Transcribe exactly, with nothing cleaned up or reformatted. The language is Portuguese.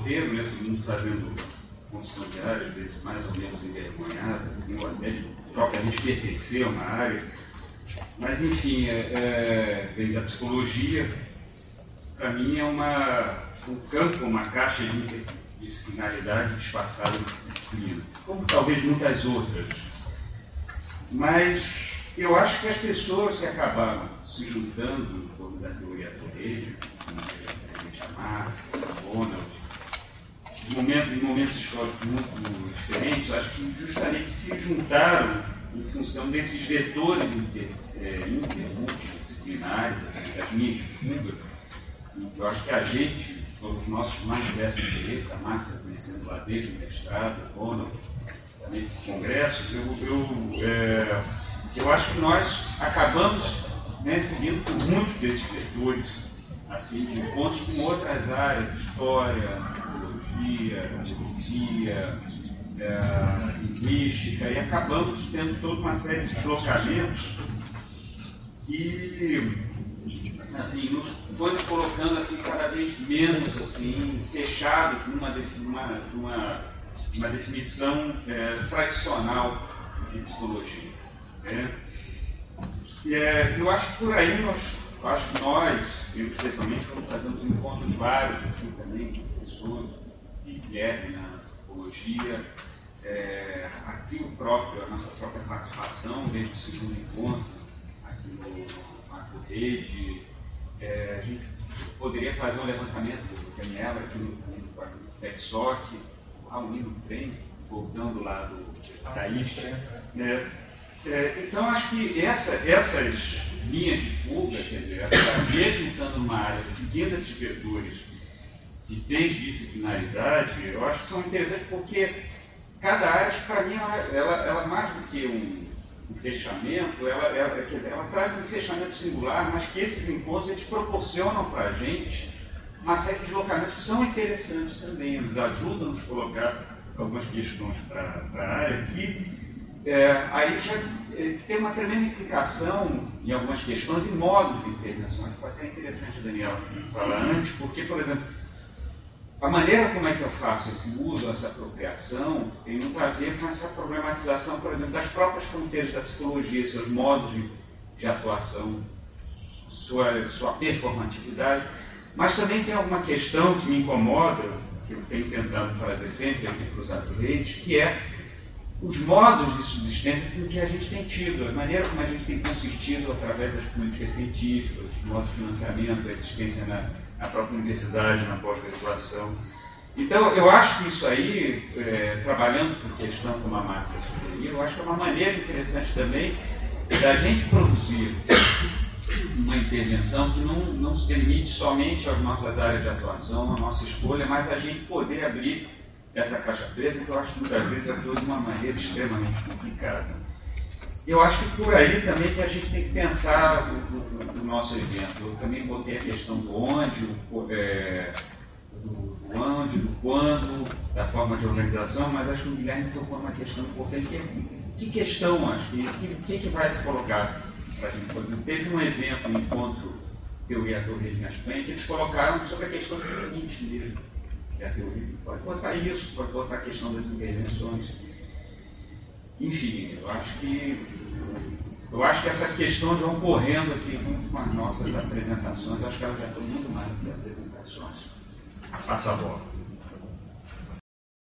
roteiro, né, todo mundo fazendo construção de área, às vezes mais ou menos envergonhada, assim, ou até de propriamente pertencer a uma área. Mas, enfim, é, é, vem da psicologia, para mim é uma, um campo, uma caixa de interdisciplinaridade disfarçada de disciplina, como talvez muitas outras. Mas eu acho que as pessoas que acabaram se juntando em torno da teoria da rede, como a Marx, a Ronald, em momentos, em momentos históricos muito diferentes, acho que justamente se juntaram em função desses vetores inter, é, interdisciplinares, essas linhas de fuga. Eu acho que a gente, todos os nossos mais diversos interesses, a Marx conhecendo lá desde o mestrado, o Ronald, também dos congressos, eu, eu, é, eu acho que nós acabamos, né, seguindo por muitos desses vetores, assim, de encontros com outras áreas, história, antropologia, antropologia, é, linguística, e acabamos tendo toda uma série de deslocamentos que, assim, nos foi nos colocando assim, cada vez menos assim, fechados numa, numa, numa, uma definição é, tradicional de psicologia. Né? E, é, eu acho que por aí nós, acho que nós, eu especialmente, quando fazemos encontros vários aqui também, com pessoas que vierem na psicologia, é, aqui o próprio, a nossa própria participação, desde o segundo encontro, aqui no Macro Rede, é, a gente poderia fazer um levantamento do Daniela aqui no PECSOC, lá unindo o trem, voltando lá do, da Istra. Né? É, então, acho que essa, essas linhas de fuga, quer dizer, mesmo estando numa área, seguindo esses vetores de desdisciplinaridade, eu acho que são interessantes porque cada área, para mim, ela, ela, ela mais do que um, um fechamento, ela, ela, quer dizer, ela traz um fechamento singular, mas que esses encontros eles proporcionam para a gente uma série de deslocamentos que são interessantes também, eles ajudam a nos colocar algumas questões para a área que é, aí já é, tem uma tremenda implicação em algumas questões e modos de intervenção. Foi até interessante, Daniel, falar antes, porque, por exemplo, a maneira como é que eu faço esse uso, essa apropriação, tem muito a ver com essa problematização, por exemplo, das próprias fronteiras da psicologia, seus modos de, de atuação, sua, sua performatividade, mas também tem alguma questão que me incomoda, que eu tenho tentado trazer sempre aqui para os atletas, que é os modos de subsistência que a gente tem tido, a maneira como a gente tem consistido através das políticas científicas, do nosso financiamento, da existência na, na própria universidade, na pós-graduação. Então, eu acho que isso aí, é, trabalhando com questão como a Marx sugeriu, eu acho que é uma maneira interessante também da gente produzir uma intervenção que não, não se limite somente às nossas áreas de atuação, à nossa escolha, mas a gente poder abrir essa caixa preta, que eu acho que muitas vezes é de uma maneira extremamente complicada. Eu acho que por aí também que a gente tem que pensar o, o, o nosso evento. Eu também botei a questão do onde, o, é, do, do onde, do quando, da forma de organização, mas acho que o Guilherme tocou numa questão importante, que é que questão, acho, que, que, que, que vai se colocar para a gente. Por exemplo, teve um evento, um encontro teoria da rede na Espanha, que eles colocaram sobre a questão dos limites mesmo. É a teoria. Pode botar isso, pode botar a questão das intervenções. Enfim, eu acho que eu acho que essas questões vão correndo aqui junto com as nossas apresentações. Eu acho que elas já estão muito mais do que apresentações. Passa a bola.